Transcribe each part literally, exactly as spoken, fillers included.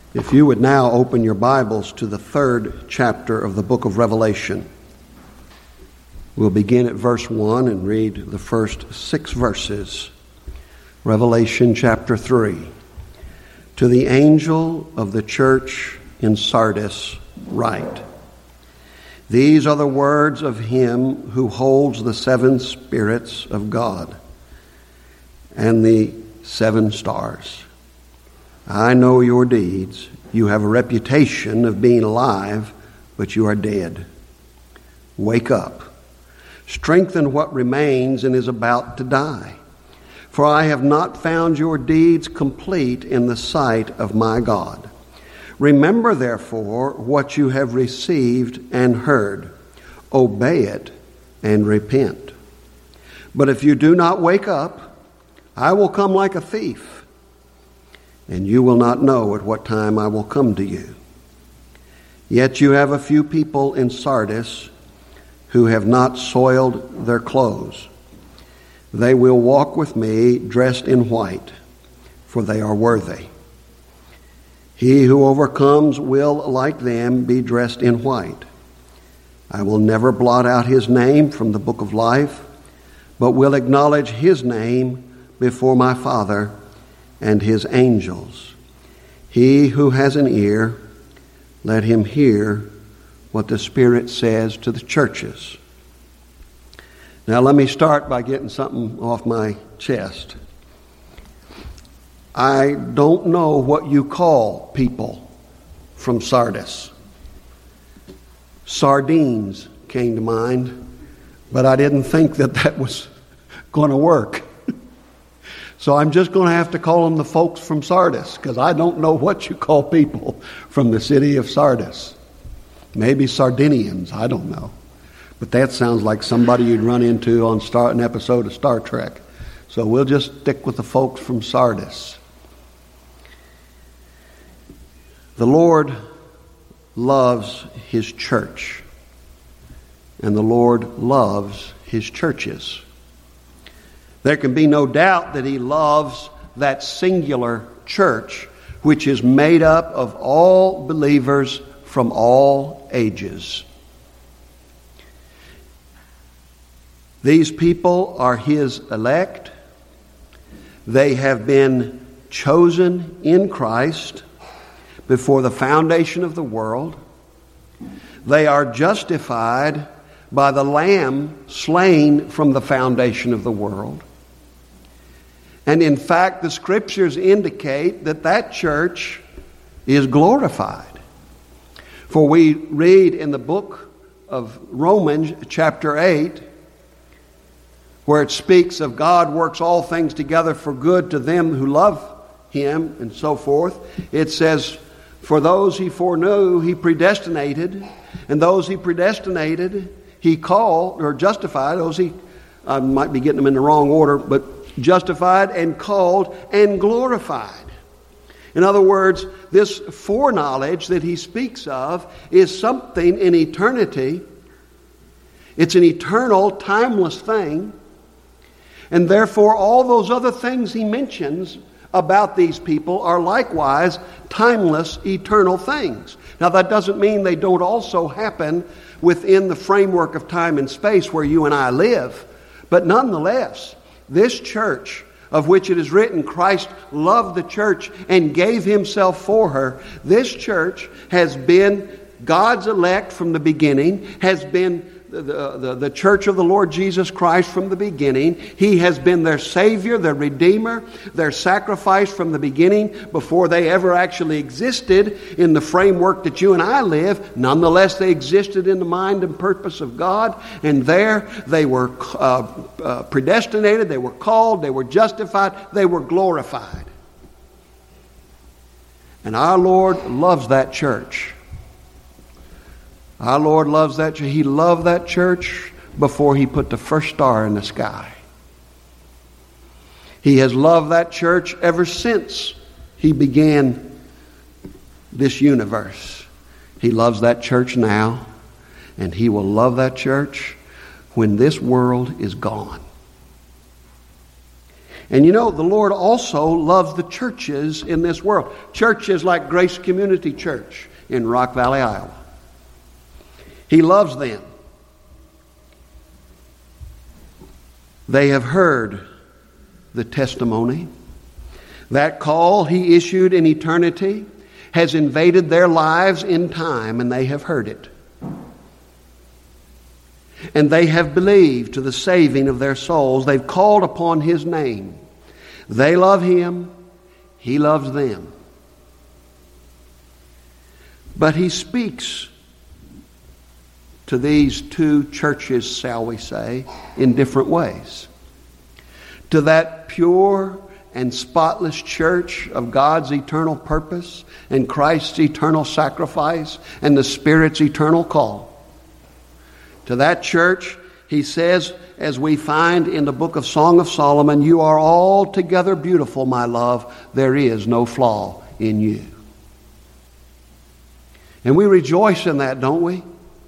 If you would now open your Bibles to the third chapter of the book of Revelation. We'll begin at verse one and read the first six verses. Revelation chapter three. To the angel of the church in Sardis write, These are the words of him who holds the seven spirits of God and the seven stars. I know your deeds. You have a reputation of being alive, but you are dead. Wake up. Strengthen what remains and is about to die. For I have not found your deeds complete in the sight of my God. Remember, therefore, what you have received and heard. Obey it and repent. But if you do not wake up, I will come like a thief, and you will not know at what time I will come to you. Yet you have a few people in Sardis who have not soiled their clothes. They will walk with me dressed in white, for they are worthy. He who overcomes will, like them, be dressed in white. I will never blot out his name from the book of life, but will acknowledge his name before my Father and his angels. He who has an ear, let him hear what the Spirit says to the churches. Now let me start by getting something off my chest. I don't know what you call people from Sardis. Sardines came to mind, but I didn't think that that was going to work. So I'm just going to have to call them the folks from Sardis, because I don't know what you call people from the city of Sardis. Maybe Sardinians, I don't know. But that sounds like somebody you'd run into on Star, an episode of Star Trek. So we'll just stick with the folks from Sardis. The Lord loves his church, and the Lord loves his churches. There can be no doubt that he loves that singular church, which is made up of all believers from all ages. These people are his elect. They have been chosen in Christ before the foundation of the world. They are justified by the Lamb slain from the foundation of the world. And in fact, the Scriptures indicate that that church is glorified. For we read in the book of Romans, chapter eight, where it speaks of God works all things together for good to them who love him, and so forth. It says, for those he foreknew, he predestinated, and those he predestinated, he called, or justified. Those he, I might be getting them in the wrong order, but justified and called and glorified. In other words, this foreknowledge that he speaks of is something in eternity. It's an eternal, timeless thing. And therefore, all those other things he mentions about these people are likewise timeless, eternal things. Now, that doesn't mean they don't also happen within the framework of time and space where you and I live. But nonetheless, this church, of which it is written, Christ loved the church and gave himself for her. This church has been God's elect from the beginning, has been the, the, the church of the Lord Jesus Christ from the beginning. He has been their Savior, their Redeemer, their sacrifice from the beginning before they ever actually existed in the framework that you and I live. Nonetheless, they existed in the mind and purpose of God, and there they were uh, uh, predestinated, they were called, they were justified, they were glorified. And our Lord loves that church. Our Lord loves that church. He loved that church before he put the first star in the sky. He has loved that church ever since he began this universe. He loves that church now, and he will love that church when this world is gone. And you know, the Lord also loves the churches in this world. Churches like Grace Community Church in Rock Valley, Iowa. He loves them. They have heard the testimony. That call He issued in eternity has invaded their lives in time, and they have heard it. And they have believed to the saving of their souls. They've called upon His name. They love Him. He loves them. But He speaks to these two churches, shall we say, in different ways. To that pure and spotless church of God's eternal purpose and Christ's eternal sacrifice and the Spirit's eternal call. To that church, He says, as we find in the book of Song of Solomon, you are altogether beautiful, my love. There is no flaw in you. And we rejoice in that, don't we?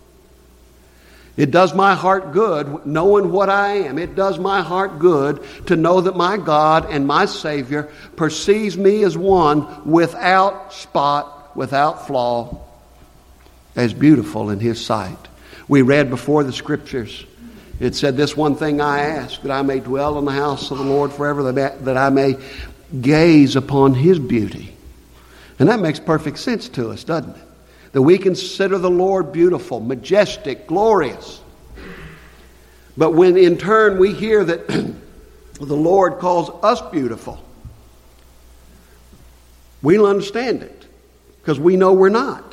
It does my heart good knowing what I am. It does my heart good to know that my God and my Savior perceives me as one without spot, without flaw, as beautiful in His sight. We read before the Scriptures. It said, this one thing I ask, that I may dwell in the house of the Lord forever, that, that I may gaze upon His beauty. And that makes perfect sense to us, doesn't it? That we consider the Lord beautiful, majestic, glorious. But when in turn we hear that the Lord calls us beautiful, we'll understand it because we know we're not.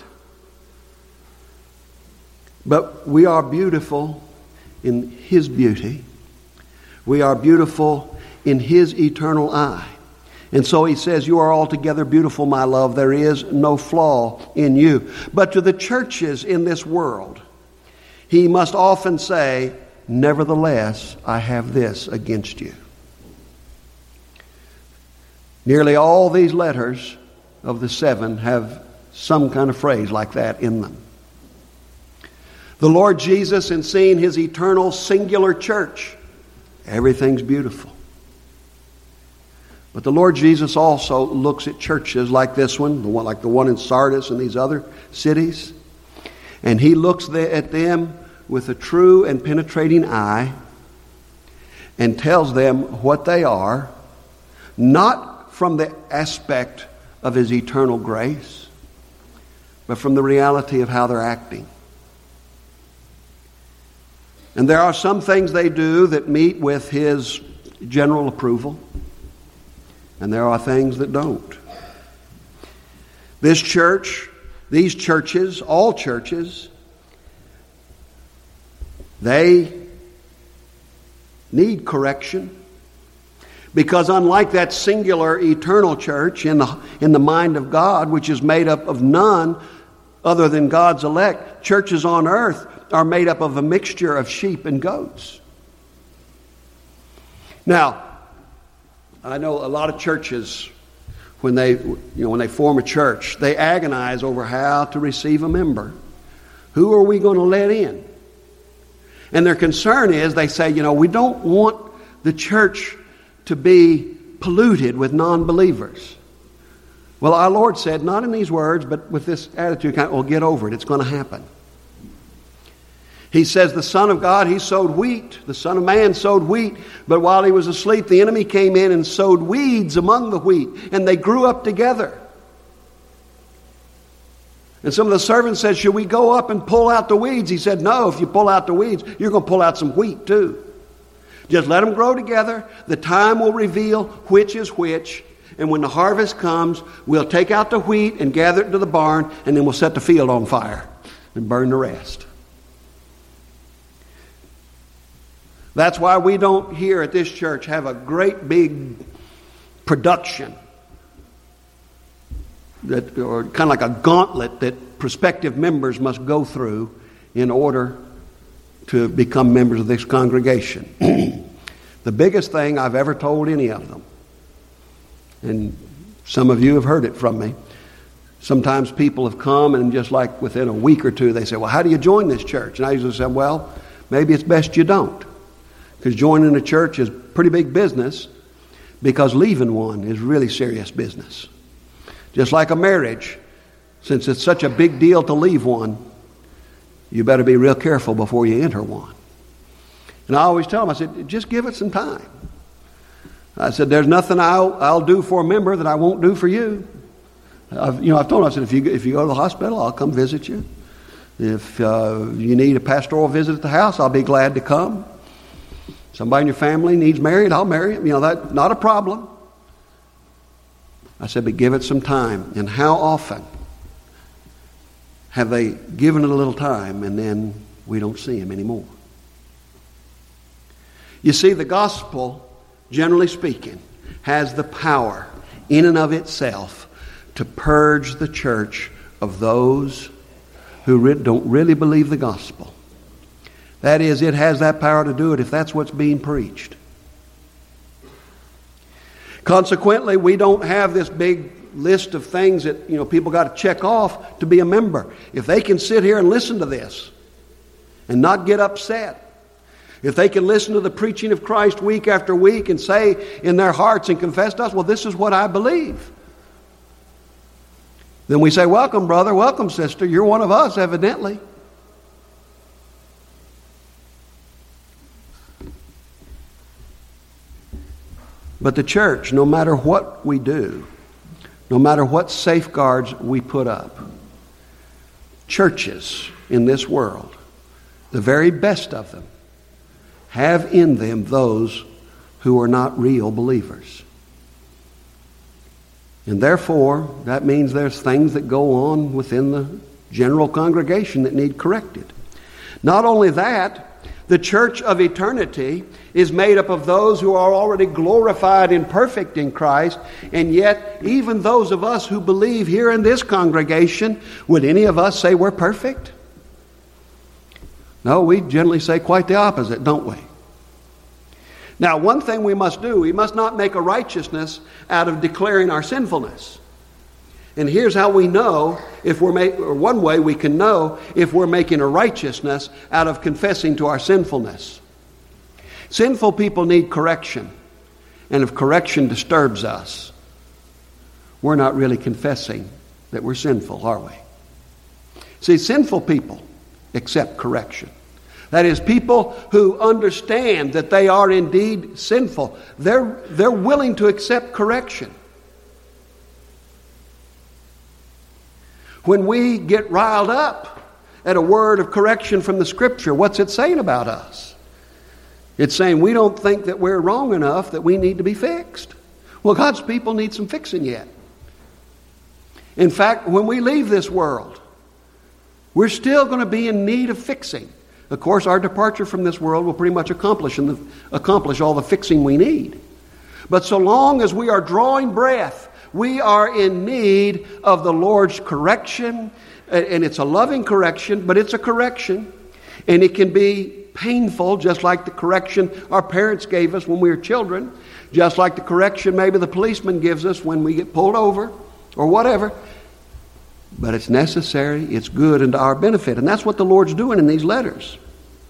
But we are beautiful in His beauty. We are beautiful in His eternal eye. And so He says, you are altogether beautiful, my love. There is no flaw in you. But to the churches in this world, He must often say, nevertheless, I have this against you. Nearly all these letters of the seven have some kind of phrase like that in them. The Lord Jesus, in seeing His eternal singular church, everything's beautiful. But the Lord Jesus also looks at churches like this one, the one like the one in Sardis and these other cities, and He looks at them with a true and penetrating eye and tells them what they are, not from the aspect of His eternal grace, but from the reality of how they're acting. And there are some things they do that meet with His general approval, and there are things that don't. This church, these churches, all churches, they need correction. Because unlike that singular eternal church in the, in the mind of God, which is made up of none other than God's elect, churches on earth are made up of a mixture of sheep and goats. Now, I know a lot of churches, when they, you know, when they form a church, they agonize over how to receive a member. Who are we going to let in? And their concern is, they say, you know, we don't want the church to be polluted with non-believers. Well, our Lord said, not in these words, but with this attitude, well, get over it. It's going to happen. He says the Son of God, He sowed wheat. The Son of Man sowed wheat. But while He was asleep, the enemy came in and sowed weeds among the wheat. And they grew up together. And some of the servants said, should we go up and pull out the weeds? He said, no, if you pull out the weeds, you're going to pull out some wheat too. Just let them grow together. The time will reveal which is which. And when the harvest comes, we'll take out the wheat and gather it to the barn. And then we'll set the field on fire and burn the rest. That's why we don't here at this church have a great big production, that, or kind of like a gauntlet that prospective members must go through in order to become members of this congregation. The biggest thing I've ever told any of them, and some of you have heard it from me, sometimes people have come and just like within a week or two they say, well, how do you join this church? And I usually say, well, maybe it's best you don't. Because joining a church is pretty big business. Because leaving one is really serious business. Just like a marriage, since it's such a big deal to leave one, you better be real careful before you enter one. And I always tell them, I said, just give it some time. I said, there's nothing I'll, I'll do for a member that I won't do for you. I've, you know, I've told them, I said, if you, if you go to the hospital, I'll come visit you. If uh, you need a pastoral visit at the house, I'll be glad to come. Somebody in your family needs married, I'll marry him. You know, that's not a problem. I said, but give it some time. And how often have they given it a little time and then we don't see him anymore? You see, the gospel, generally speaking, has the power in and of itself to purge the church of those who re- don't really believe the gospel. That is, it has that power to do it if that's what's being preached. Consequently, we don't have this big list of things that, you know, people got to check off to be a member. If they can sit here and listen to this and not get upset, if they can listen to the preaching of Christ week after week and say in their hearts and confess to us, well, this is what I believe, then we say, welcome, brother, welcome, sister, you're one of us, evidently. But the church, no matter what we do, no matter what safeguards we put up, churches in this world, the very best of them, have in them those who are not real believers. And therefore, that means there's things that go on within the general congregation that need corrected. Not only that, the church of eternity is made up of those who are already glorified and perfect in Christ, and yet even those of us who believe here in this congregation, would any of us say we're perfect? No, we generally say quite the opposite, don't we? Now, one thing we must do, we must not make a righteousness out of declaring our sinfulness. And here's how we know, if we're ma- or one way we can know if we're making a righteousness out of confessing to our sinfulness. Sinful people need correction. And if correction disturbs us, we're not really confessing that we're sinful, are we? See, sinful people accept correction. That is, people who understand that they are indeed sinful. They're, they're willing to accept correction. When we get riled up at a word of correction from the Scripture, what's it saying about us? It's saying we don't think that we're wrong enough that we need to be fixed. Well, God's people need some fixing yet. In fact, when we leave this world, we're still going to be in need of fixing. Of course, our departure from this world will pretty much accomplish, and accomplish all the fixing we need. But so long as we are drawing breath, we are in need of the Lord's correction. And it's a loving correction, but it's a correction. And it can be painful, just like the correction our parents gave us when we were children. Just like the correction maybe the policeman gives us when we get pulled over or whatever. But it's necessary, it's good, and to our benefit. And that's what the Lord's doing in these letters.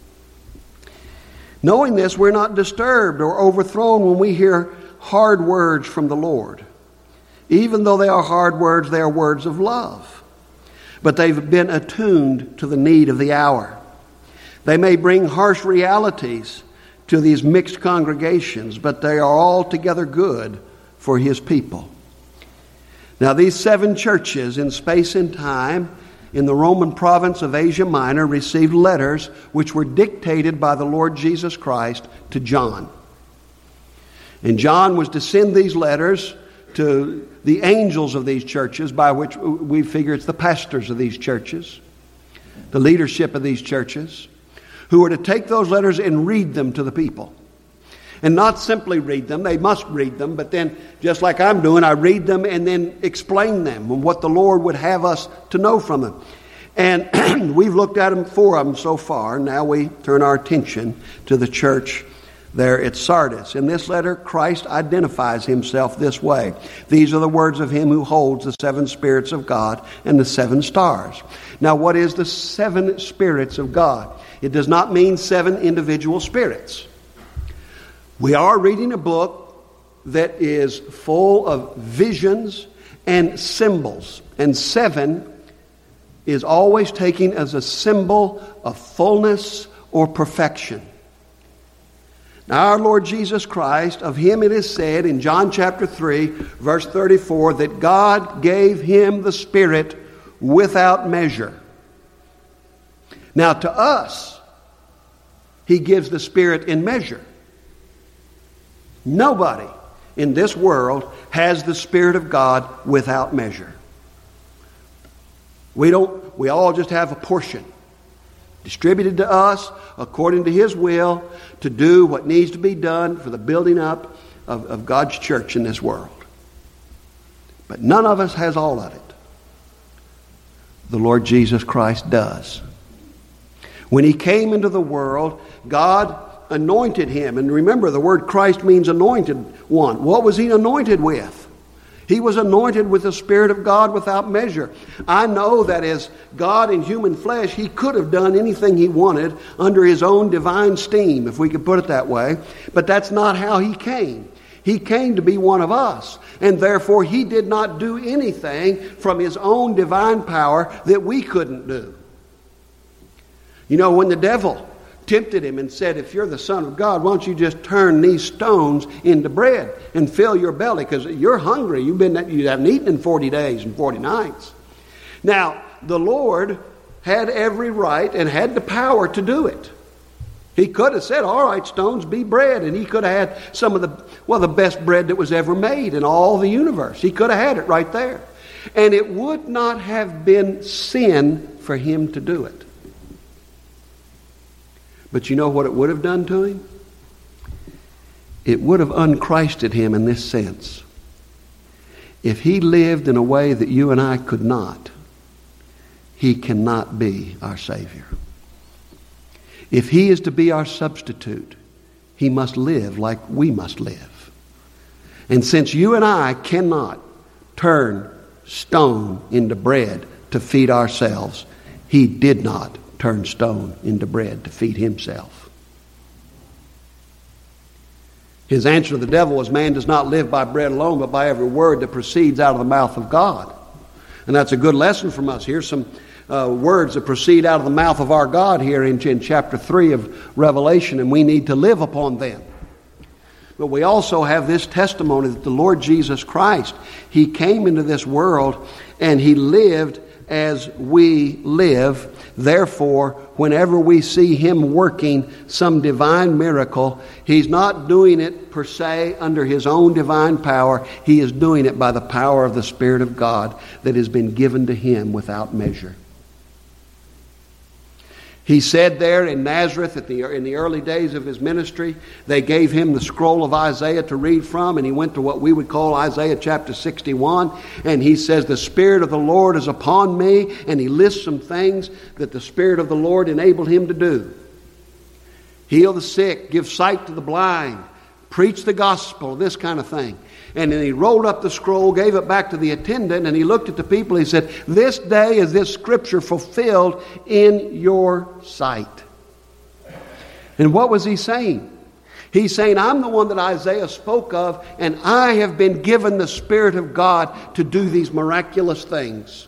Knowing this, we're not disturbed or overthrown when we hear hard words from the Lord. Even though they are hard words, they are words of love. But they've been attuned to the need of the hour. They may bring harsh realities to these mixed congregations, but they are altogether good for His people. Now, these seven churches in space and time in the Roman province of Asia Minor received letters which were dictated by the Lord Jesus Christ to John. And John was to send these letters to the angels of these churches, by which we figure it's the pastors of these churches, the leadership of these churches, who are to take those letters and read them to the people. And not simply read them, they must read them, but then, just like I'm doing, I read them and then explain them and what the Lord would have us to know from them. And we've looked at them, four of them so far. Now we turn our attention to the church there at Sardis. In this letter, Christ identifies Himself this way. These are the words of Him who holds the seven spirits of God and the seven stars. Now, what is the seven spirits of God? It does not mean seven individual spirits. We are reading a book that is full of visions and symbols. And seven is always taken as a symbol of fullness or perfection. Now our Lord Jesus Christ, of him it is said in John chapter three, verse thirty-four, that God gave him the Spirit without measure. Now to us, he gives the Spirit in measure. Nobody in this world has the Spirit of God without measure. We don't, we all just have a portion distributed to us according to his will to do what needs to be done for the building up of, of God's church in this world. But none of us has all of it. The Lord Jesus Christ does. When he came into the world, God anointed him. And remember, the word Christ means anointed one. What was he anointed with? He was anointed with the Spirit of God without measure. I know that as God in human flesh, he could have done anything he wanted under his own divine steam, if we could put it that way. But that's not how he came. He came to be one of us. And therefore, he did not do anything from his own divine power that we couldn't do. You know, when the devil tempted him and said, if you're the Son of God, why don't you just turn these stones into bread and fill your belly, because you're hungry. You've been you haven't eaten in forty days and forty nights. Now, the Lord had every right and had the power to do it. He could have said, all right, stones, be bread. And he could have had some of the, well, the best bread that was ever made in all the universe. He could have had it right there. And it would not have been sin for him to do it. But you know what it would have done to him? It would have unchristed him in this sense. If he lived in a way that you and I could not, he cannot be our Savior. If he is to be our substitute, he must live like we must live. And since you and I cannot turn stone into bread to feed ourselves, he did not turn stone into bread to feed himself. His answer to the devil was, man does not live by bread alone, but by every word that proceeds out of the mouth of God. And that's a good lesson from us. Here's some uh, words that proceed out of the mouth of our God here in, in chapter three of Revelation, and we need to live upon them. But we also have this testimony that the Lord Jesus Christ, he came into this world and he lived as we live. Therefore, whenever we see him working some divine miracle, he's not doing it per se under his own divine power. He is doing it by the power of the Spirit of God that has been given to him without measure. He said there in Nazareth, at the, in the early days of his ministry, they gave him the scroll of Isaiah to read from, and he went to what we would call Isaiah chapter sixty-one, and he says, the Spirit of the Lord is upon me, and he lists some things that the Spirit of the Lord enabled him to do. Heal the sick, give sight to the blind, preach the gospel, this kind of thing. And then he rolled up the scroll, gave it back to the attendant, and he looked at the people. He said, this day is this scripture fulfilled in your sight. And what was he saying? He's saying, I'm the one that Isaiah spoke of, and I have been given the Spirit of God to do these miraculous things.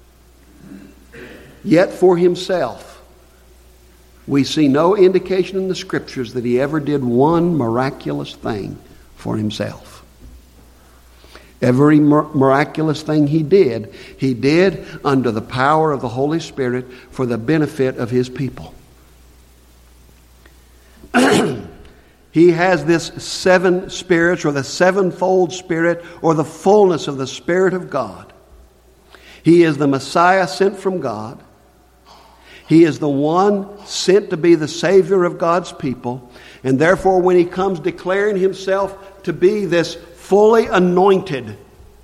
Yet for himself, we see no indication in the scriptures that he ever did one miraculous thing for himself. Every miraculous thing he did, he did under the power of the Holy Spirit for the benefit of his people. He has this seven spirits, or the sevenfold Spirit, or the fullness of the Spirit of God. He is the Messiah sent from God. He is the one sent to be the Savior of God's people. And therefore, when he comes declaring himself to be this fully anointed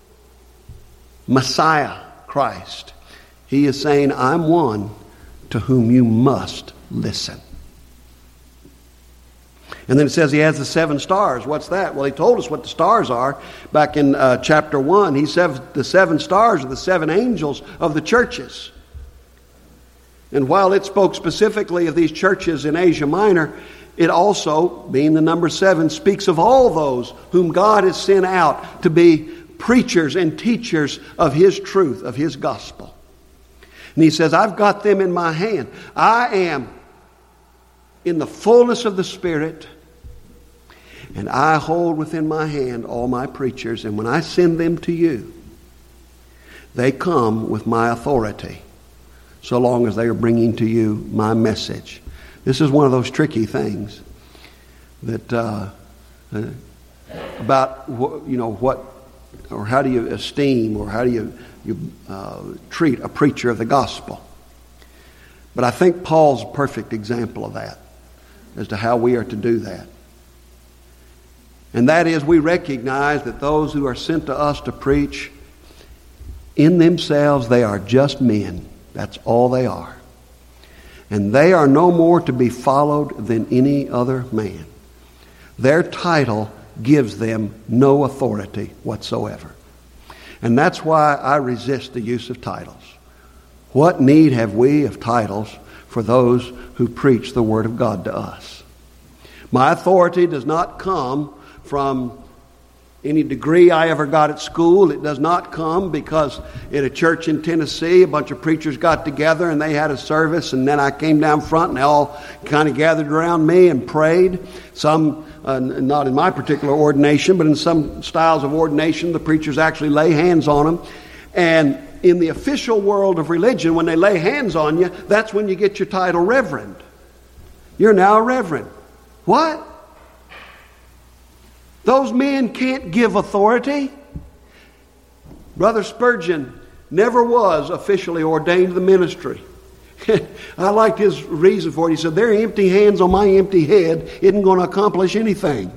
Messiah, Christ, he is saying, I'm one to whom you must listen. And then it says he has the seven stars. What's that? Well, he told us what the stars are back in uh, chapter one. He said the seven stars are the seven angels of the churches. And while it spoke specifically of these churches in Asia Minor, it also, being the number seven, speaks of all those whom God has sent out to be preachers and teachers of His truth, of His gospel. And He says, I've got them in my hand. I am in the fullness of the Spirit, and I hold within my hand all my preachers. And when I send them to you, they come with my authority, so long as they are bringing to you my message. This is one of those tricky things that uh, uh, about wh- you know what or how do you esteem or how do you you uh, treat a preacher of the gospel. But I think Paul's a perfect example of that, as to how we are to do that. And that is, we recognize that those who are sent to us to preach, in themselves they are just men. That's all they are. And they are no more to be followed than any other man. Their title gives them no authority whatsoever. And that's why I resist the use of titles. What need have we of titles for those who preach the Word of God to us? My authority does not come from any degree I ever got at school. It does not come because at a church in Tennessee, a bunch of preachers got together and they had a service, and then I came down front and they all kind of gathered around me and prayed. Some, uh, not in my particular ordination, but in some styles of ordination, the preachers actually lay hands on them. And in the official world of religion, when they lay hands on you, that's when you get your title reverend. You're now a reverend. What? Those men can't give authority. Brother Spurgeon never was officially ordained to the ministry. I liked his reason for it. He said, their empty hands on my empty head isn't going to accomplish anything.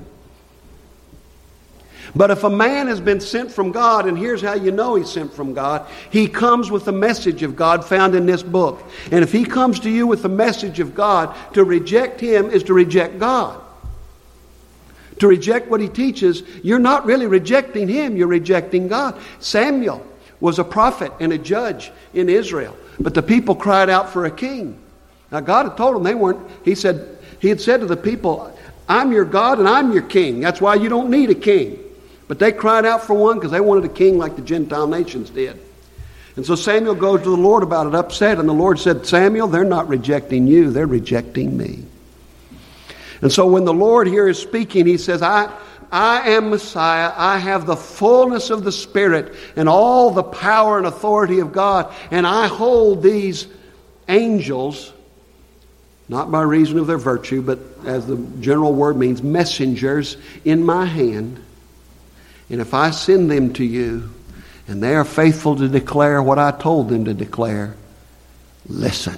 But if a man has been sent from God, and here's how you know he's sent from God, he comes with the message of God found in this book. And if he comes to you with the message of God, to reject him is to reject God. To reject what he teaches, you're not really rejecting him, you're rejecting God. Samuel was a prophet and a judge in Israel, but the people cried out for a king. Now God had told them they weren't, he said, he had said to the people, I'm your God and I'm your king. That's why you don't need a king. But they cried out for one because they wanted a king like the Gentile nations did. And so Samuel goes to the Lord about it, upset, and the Lord said, Samuel, they're not rejecting you, they're rejecting me. And so when the Lord here is speaking, he says, I, I am Messiah. I have the fullness of the Spirit and all the power and authority of God. And I hold these angels, not by reason of their virtue, but as the general word means, messengers, in my hand. And if I send them to you, and they are faithful to declare what I told them to declare, listen.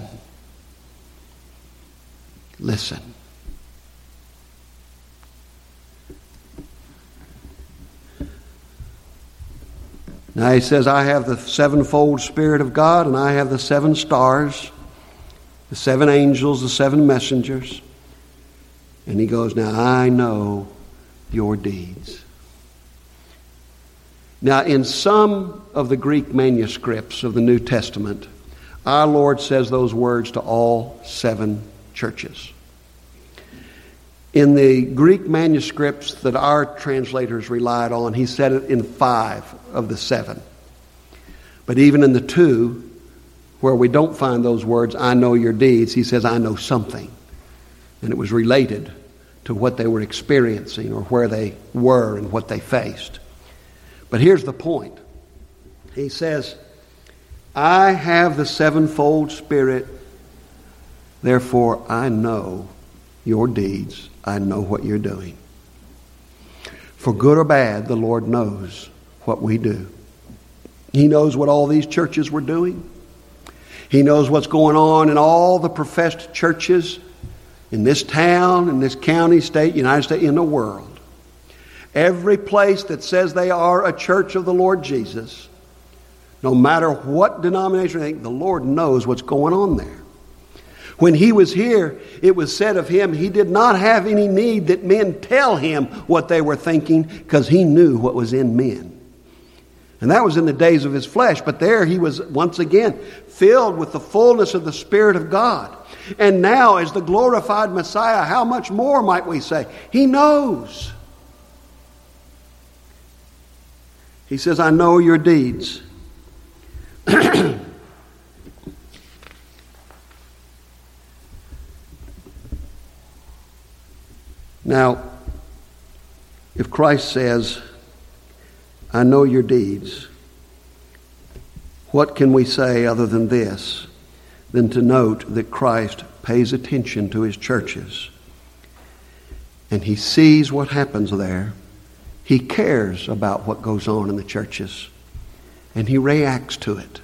Listen. Now he says, I have the sevenfold Spirit of God, and I have the seven stars, the seven angels, the seven messengers. And he goes, now I know your deeds. Now in some of the Greek manuscripts of the New Testament, our Lord says those words to all seven churches. In the Greek manuscripts that our translators relied on, he said it in five of the seven. But even in the two where we don't find those words, I know your deeds, he says, I know something. And it was related to what they were experiencing or where they were and what they faced. But here's the point. He says, I have the sevenfold Spirit, therefore I know your deeds. I know what you're doing. For good or bad, the Lord knows what we do. He knows what all these churches were doing. He knows what's going on in all the professed churches in this town, in this county, state, United States, in the world. Every place that says they are a church of the Lord Jesus, no matter what denomination they think, the Lord knows what's going on there. When he was here, it was said of him, he did not have any need that men tell him what they were thinking, because he knew what was in men. And that was in the days of his flesh. But there he was once again filled with the fullness of the Spirit of God. And now as the glorified Messiah, how much more might we say? He knows. He says, I know your deeds. Now, if Christ says, I know your deeds, what can we say other than this, than to note that Christ pays attention to his churches, and he sees what happens there. He cares about what goes on in the churches, and he reacts to it.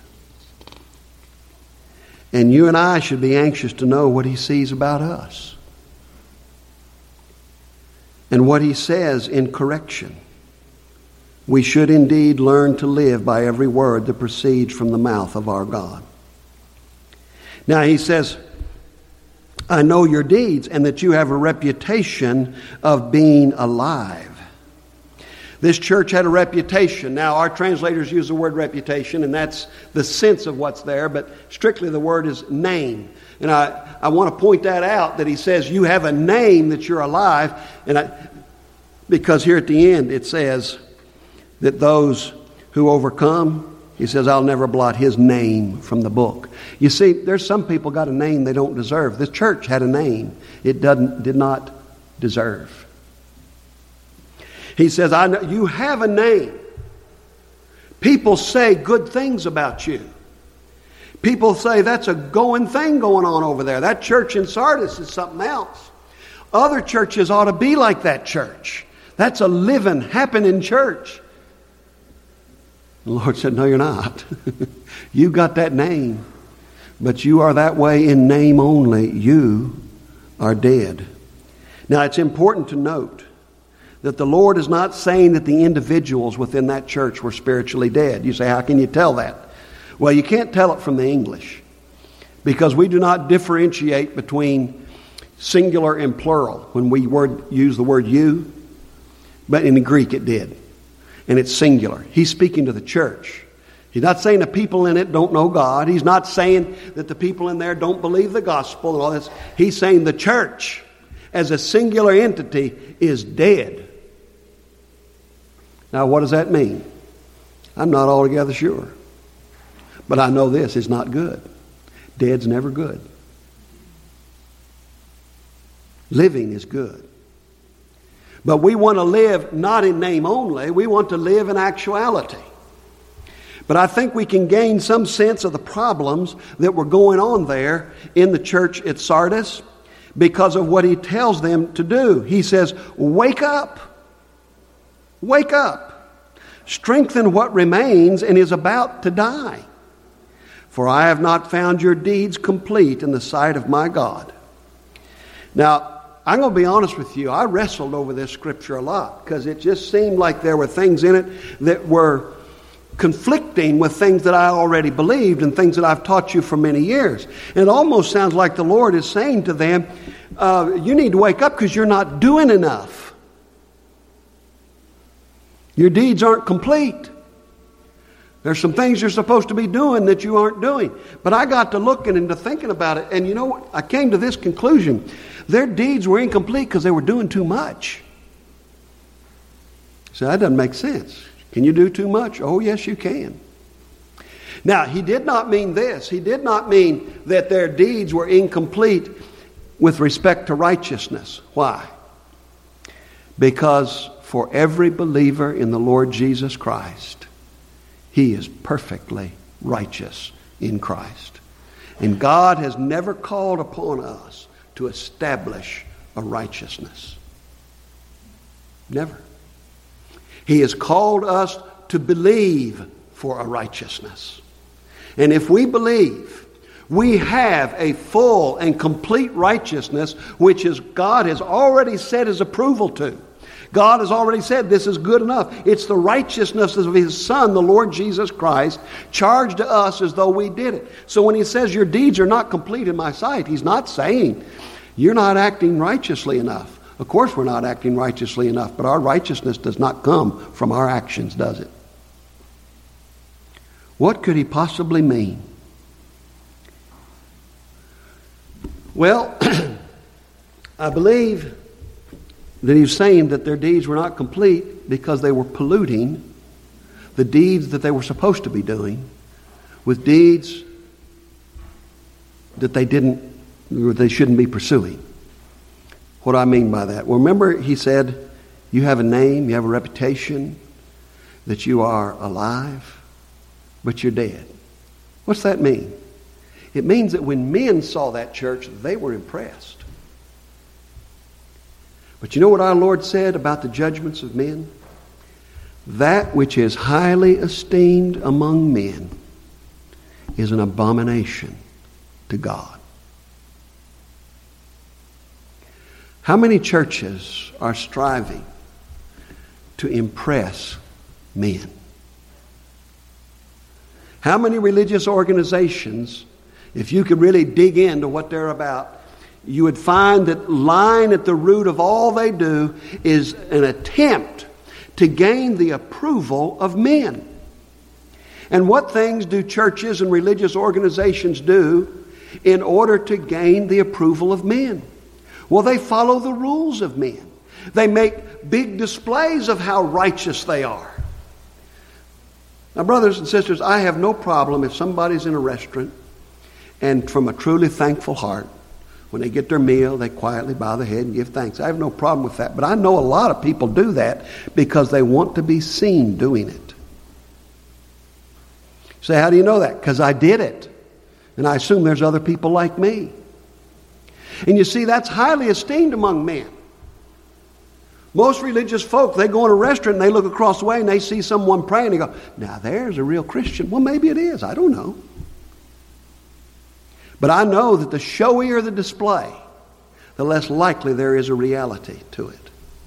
And you and I should be anxious to know what he sees about us and what he says in correction. We should indeed learn to live by every word that proceeds from the mouth of our God. Now he says, I know your deeds and that you have a reputation of being alive. This church had a reputation. Now our translators use the word reputation, and that's the sense of what's there, but strictly the word is name. And I, I want to point that out, that he says you have a name, that you're alive. And I, because here at the end it says that those who overcome, he says, I'll never blot his name from the book. You see, there's some people got a name they don't deserve. This church had a name it doesn't, did not deserve. He says, I know you have a name. People say good things about you. People say that's a going thing going on over there. That church in Sardis is something else. Other churches ought to be like that church. That's a living, happening church. The Lord said, no, you're not. You got that name, but you are that way in name only. You are dead. Now, it's important to note that the Lord is not saying that the individuals within that church were spiritually dead. You say, how can you tell that? Well, you can't tell it from the English, because we do not differentiate between singular and plural when we word, use the word you, but in the Greek it did. And it's singular. He's speaking to the church. He's not saying the people in it don't know God. He's not saying that the people in there don't believe the gospel and all this. He's saying the church as a singular entity is dead. Now, what does that mean? I'm not altogether sure. But I know this is not good. Dead's never good. Living is good. But we want to live not in name only. We want to live in actuality. But I think we can gain some sense of the problems that were going on there in the church at Sardis because of what he tells them to do. He says, wake up. Wake up. Strengthen what remains and is about to die. For I have not found your deeds complete in the sight of my God. Now, I'm going to be honest with you. I wrestled over this scripture a lot because it just seemed like there were things in it that were conflicting with things that I already believed and things that I've taught you for many years. And it almost sounds like the Lord is saying to them, uh, you need to wake up because you're not doing enough. Your deeds aren't complete. There's some things you're supposed to be doing that you aren't doing. But I got to looking and to thinking about it, and you know what? I came to this conclusion. Their deeds were incomplete because they were doing too much. So that doesn't make sense. Can you do too much? Oh, yes, you can. Now, he did not mean this. He did not mean that their deeds were incomplete with respect to righteousness. Why? Because for every believer in the Lord Jesus Christ, he is perfectly righteous in Christ. And God has never called upon us to establish a righteousness. Never. He has called us to believe for a righteousness. And if we believe, we have a full and complete righteousness which is God has already set his approval to. God has already said this is good enough. It's the righteousness of his Son, the Lord Jesus Christ, charged to us as though we did it. So when he says your deeds are not complete in my sight, he's not saying you're not acting righteously enough. Of course we're not acting righteously enough, but our righteousness does not come from our actions, does it? What could he possibly mean? Well, I believe that he's saying that their deeds were not complete because they were polluting the deeds that they were supposed to be doing with deeds that they didn't, or they shouldn't be pursuing. What do I mean by that? Well, remember he said, you have a name, you have a reputation, that you are alive, but you're dead. What's that mean? It means that when men saw that church, they were impressed. But you know what our Lord said about the judgments of men? That which is highly esteemed among men is an abomination to God. How many churches are striving to impress men? How many religious organizations, if you could really dig into what they're about, you would find that lying at the root of all they do is an attempt to gain the approval of men. And what things do churches and religious organizations do in order to gain the approval of men? Well, they follow the rules of men. They make big displays of how righteous they are. Now, brothers and sisters, I have no problem if somebody's in a restaurant and from a truly thankful heart, when they get their meal, they quietly bow their head and give thanks. I have no problem with that. But I know a lot of people do that because they want to be seen doing it. You say, how do you know that? Because I did it. And I assume there's other people like me. And you see, that's highly esteemed among men. Most religious folk, they go in a restaurant and they look across the way and they see someone praying. They go, now there's a real Christian. Well, maybe it is. I don't know. But I know that the showier the display, the less likely there is a reality to it.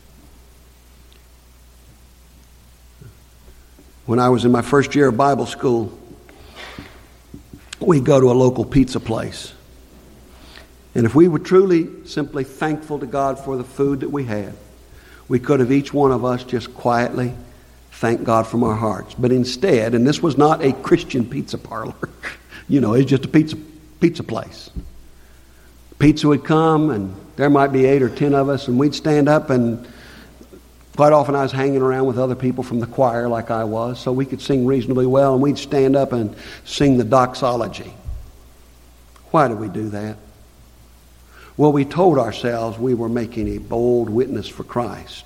When I was in my first year of Bible school, we'd go to a local pizza place. And if we were truly simply thankful to God for the food that we had, we could have each one of us just quietly thanked God from our hearts. But instead, and this was not a Christian pizza parlor, you know, it's just a pizza pizza place. Pizza would come and there might be eight or ten of us and we'd stand up, and quite often I was hanging around with other people from the choir like I was, so we could sing reasonably well, and we'd stand up and sing the doxology. Why did we do that? Well, we told ourselves we were making a bold witness for Christ.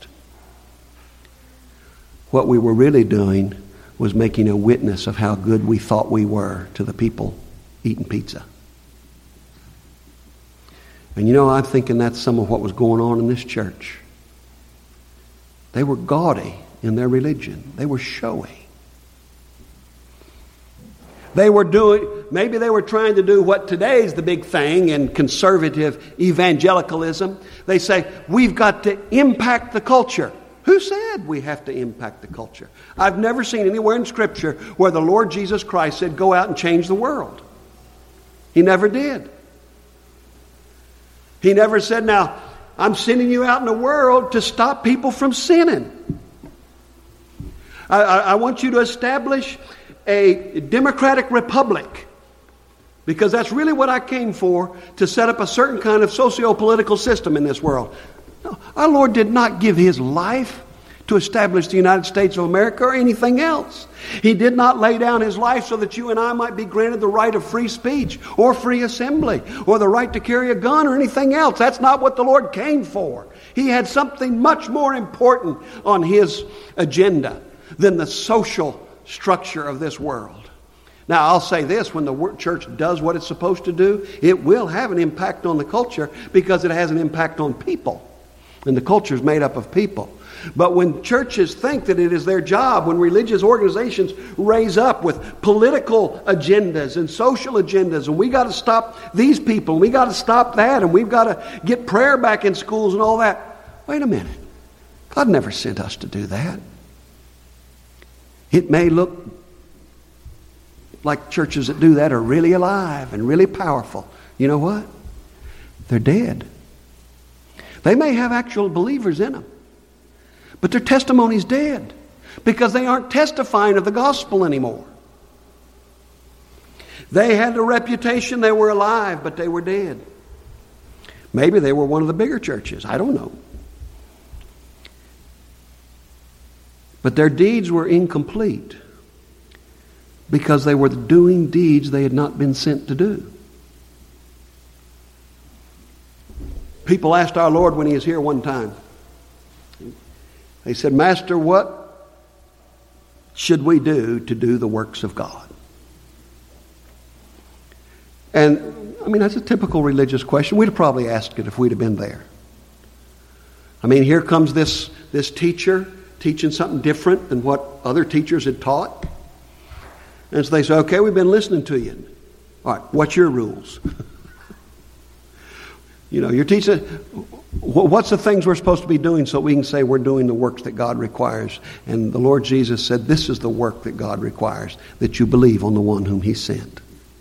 What we were really doing was making a witness of how good we thought we were to the people eating pizza. And you know, I'm thinking that's some of what was going on in this church. They were gaudy in their religion. They were showy. They were doing, maybe they were trying to do what today's the big thing in conservative evangelicalism. They say, we've got to impact the culture. Who said we have to impact the culture? I've never seen anywhere in Scripture where the Lord Jesus Christ said, go out and change the world. He never did. He never said, now, I'm sending you out in the world to stop people from sinning. I, I, I want you to establish a democratic republic, because that's really what I came for, to set up a certain kind of socio-political system in this world. No, our Lord did not give His life to establish the United States of America or anything else. He did not lay down His life so that you and I might be granted the right of free speech or free assembly or the right to carry a gun or anything else. That's not what the Lord came for. He had something much more important on His agenda than the social structure of this world. Now, I'll say this, when the church does what it's supposed to do, it will have an impact on the culture because it has an impact on people. And the culture is made up of people. But when churches think that it is their job, when religious organizations raise up with political agendas and social agendas, and we got to stop these people, and we got to stop that, and we've got to get prayer back in schools and all that. Wait a minute. God never sent us to do that. It may look like churches that do that are really alive and really powerful. You know what? They're dead. They may have actual believers in them, but their testimony's dead because they aren't testifying of the gospel anymore. They had a reputation they were alive, but they were dead. Maybe they were one of the bigger churches. I don't know. But their deeds were incomplete because they were doing deeds they had not been sent to do. People asked our Lord when He was here one time. They said, Master, what should we do to do the works of God? And, I mean, that's a typical religious question. We'd have probably asked it if we'd have been there. I mean, here comes this, this teacher teaching something different than what other teachers had taught. And so they say, okay, we've been listening to you. All right, what's your rules? You know, you're teaching, what's the things we're supposed to be doing so we can say we're doing the works that God requires? And the Lord Jesus said, this is the work that God requires, that you believe on the one whom He sent.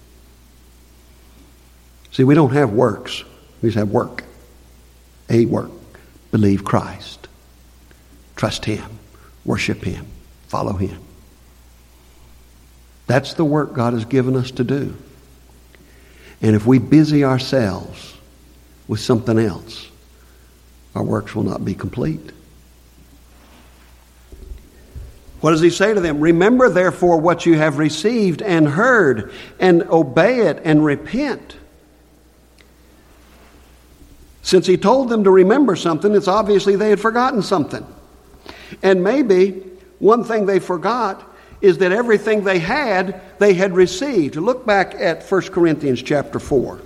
See, we don't have works. We just have work. A work. Believe Christ. Trust Him. Worship Him. Follow Him. That's the work God has given us to do. And if we busy ourselves with something else, our works will not be complete. What does He say to them? Remember therefore what you have received and heard, and obey it and repent. Since He told them to remember something, it's obviously they had forgotten something. And maybe one thing they forgot is that everything they had, they had received. Look back at First Corinthians chapter four.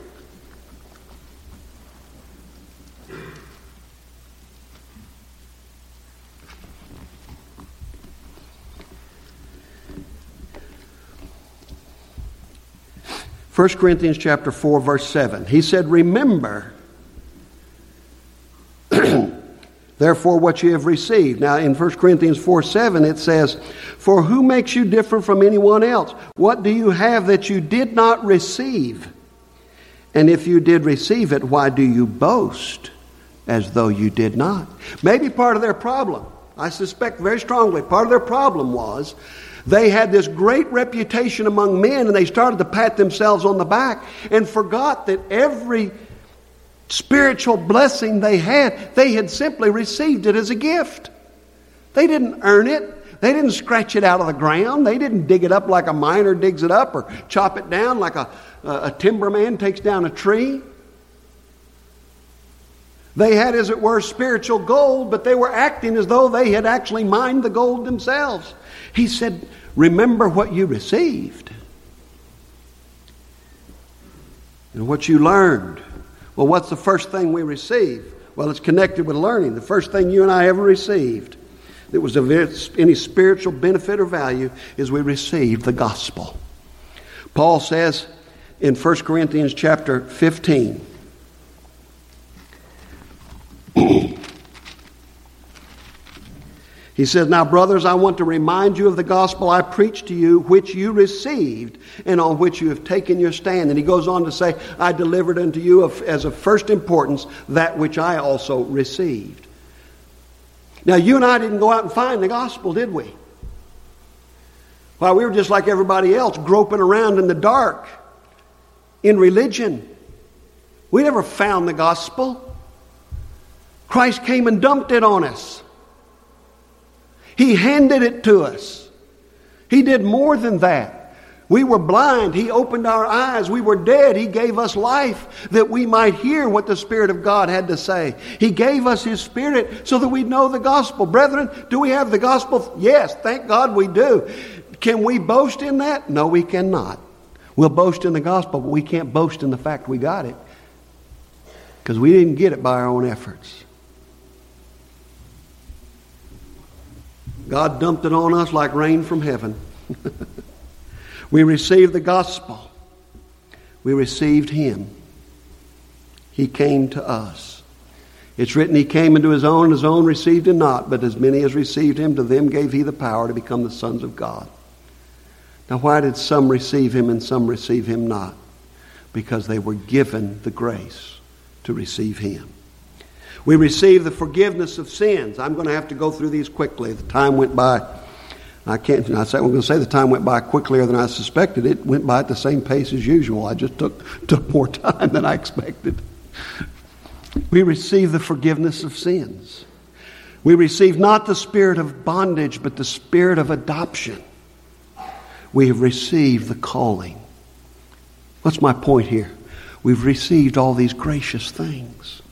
First Corinthians chapter four, verse seven. He said, remember, therefore, what you have received. Now, in First Corinthians four, seven, it says, for who makes you different from anyone else? What do you have that you did not receive? And if you did receive it, why do you boast as though you did not? Maybe part of their problem, I suspect very strongly, part of their problem was they had this great reputation among men, and they started to pat themselves on the back and forgot that every spiritual blessing they had, they had simply received it as a gift. They didn't earn it. They didn't scratch it out of the ground. They didn't dig it up like a miner digs it up, or chop it down like a, a timberman takes down a tree. They had, as it were, spiritual gold, but they were acting as though they had actually mined the gold themselves. He said, remember what you received and what you learned. Well, what's the first thing we receive? Well, it's connected with learning. The first thing you and I ever received that was of any spiritual benefit or value is we received the gospel. Paul says in First Corinthians chapter fifteen, he says, now, brothers, I want to remind you of the gospel I preached to you, which you received, and on which you have taken your stand. And he goes on to say, I delivered unto you of, as of first importance that which I also received. Now, you and I didn't go out and find the gospel, did we? Well, we were just like everybody else, groping around in the dark in religion. We never found the gospel. Christ came and dumped it on us. He handed it to us. He did more than that. We were blind. He opened our eyes. We were dead. He gave us life that we might hear what the Spirit of God had to say. He gave us His Spirit so that we'd know the gospel. Brethren, do we have the gospel? Yes, thank God we do. Can we boast in that? No, we cannot. We'll boast in the gospel, but we can't boast in the fact we got it, because we didn't get it by our own efforts. God dumped it on us like rain from heaven. We received the gospel. We received Him. He came to us. It's written, He came into His own, and His own received Him not. But as many as received Him, to them gave He the power to become the sons of God. Now, why did some receive Him and some receive Him not? Because they were given the grace to receive Him. We receive the forgiveness of sins. I'm going to have to go through these quickly. The time went by. I can't, I say, I'm going to say the time went by quicker than I suspected. It went by at the same pace as usual. I just took, took more time than I expected. We receive the forgiveness of sins. We receive not the spirit of bondage, but the spirit of adoption. We have received the calling. What's my point here? We've received all these gracious things.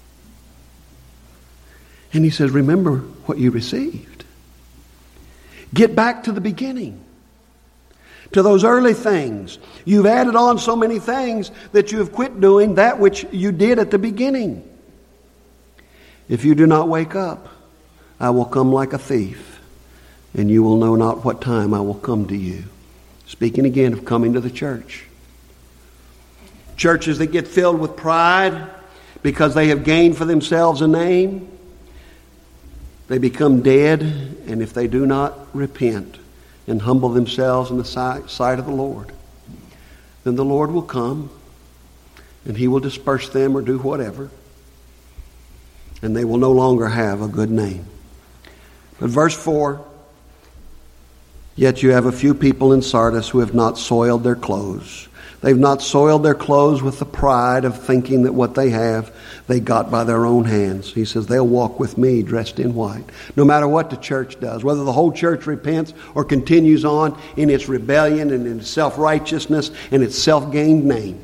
And he says, remember what you received. Get back to the beginning. To those early things. You've added on so many things that you have quit doing that which you did at the beginning. If you do not wake up, I will come like a thief, and you will know not what time I will come to you. Speaking again of coming to the church. Churches that get filled with pride because they have gained for themselves a name, they become dead, and if they do not repent and humble themselves in the sight of the Lord, then the Lord will come and He will disperse them or do whatever, and they will no longer have a good name. But verse four, yet you have a few people in Sardis who have not soiled their clothes. They've not soiled their clothes with the pride of thinking that what they have, they got by their own hands. He says, they'll walk with me dressed in white. No matter what the church does, whether the whole church repents or continues on in its rebellion and in its self-righteousness and its self-gained name.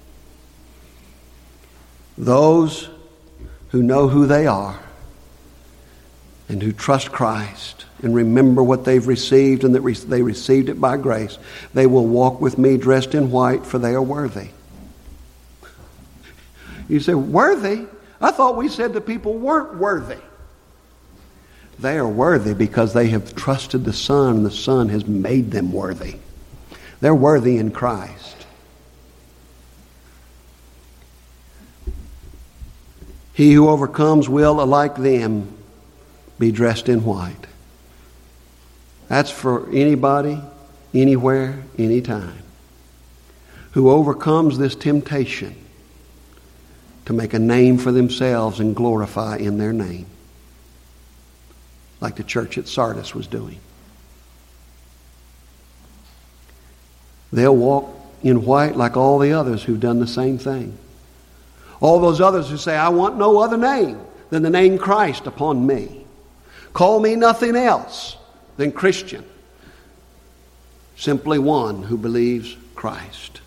Those who know who they are and who trust Christ and remember what they've received and that they received it by grace, they will walk with me dressed in white, for they are worthy. You say, worthy? I thought we said the people weren't worthy. They are worthy because they have trusted the Son, and the Son has made them worthy. They're worthy in Christ. He who overcomes will, like them, be dressed in white. That's for anybody, anywhere, anytime, who overcomes this temptation to make a name for themselves and glorify in their name, like the church at Sardis was doing. They'll walk in white like all the others who've done the same thing. All those others who say, I want no other name than the name Christ upon me. Call me nothing else than Christian. Simply one who believes Christ.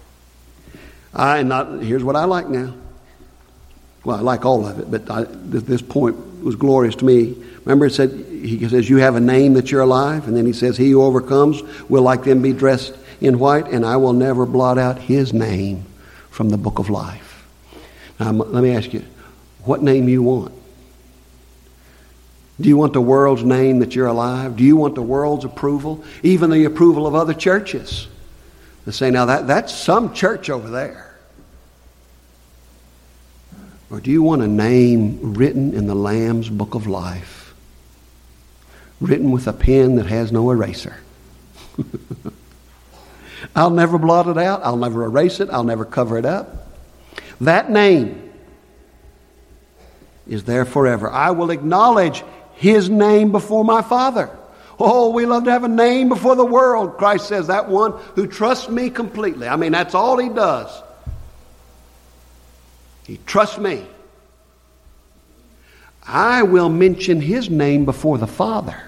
I not here's what I like now. Well, I like all of it, but I, this point was glorious to me. Remember, it said, he says, you have a name that you're alive, and then he says, he who overcomes will like them be dressed in white, and I will never blot out his name from the book of life. Now, let me ask you, what name you want? Do you want the world's name that you're alive? Do you want the world's approval? Even the approval of other churches? They say, now that, that's some church over there. Or do you want a name written in the Lamb's book of life? Written with a pen that has no eraser. I'll never blot it out. I'll never erase it. I'll never cover it up. That name is there forever. I will acknowledge His name before my Father. Oh, we love to have a name before the world. Christ says, that one who trusts me completely. I mean, that's all He does. He trusts me. I will mention His name before the Father.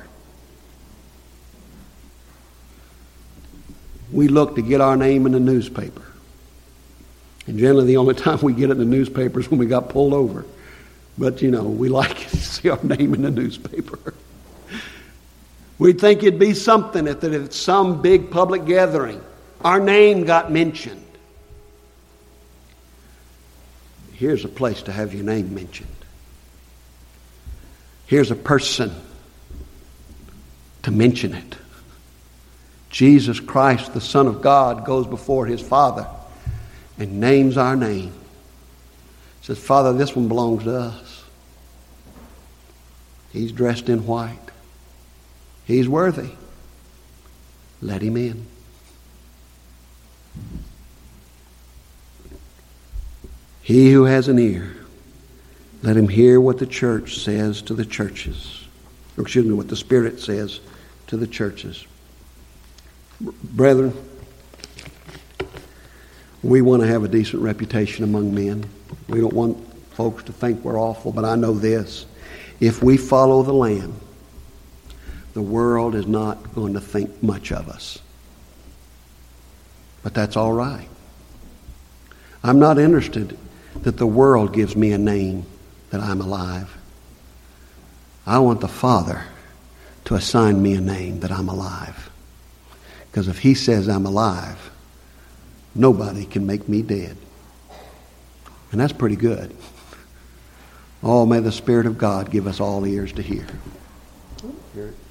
We look to get our name in the newspaper. And generally the only time we get it in the newspaper is when we got pulled over. But, you know, we like to see our name in the newspaper. We'd think it'd be something that at some big public gathering, our name got mentioned. Here's a place to have your name mentioned. Here's a person to mention it. Jesus Christ, the Son of God, goes before His Father and names our name. Says, Father, this one belongs to us. He's dressed in white. He's worthy. Let him in. He who has an ear, let him hear what the church says to the churches. Or excuse me, what the Spirit says to the churches. Brethren, we want to have a decent reputation among men. We don't want folks to think we're awful, but I know this. If we follow the Lamb, the world is not going to think much of us. But that's all right. I'm not interested that the world gives me a name that I'm alive. I want the Father to assign me a name that I'm alive. Because if He says I'm alive, nobody can make me dead. And that's pretty good. Oh, may the Spirit of God give us all ears to hear. Hear it.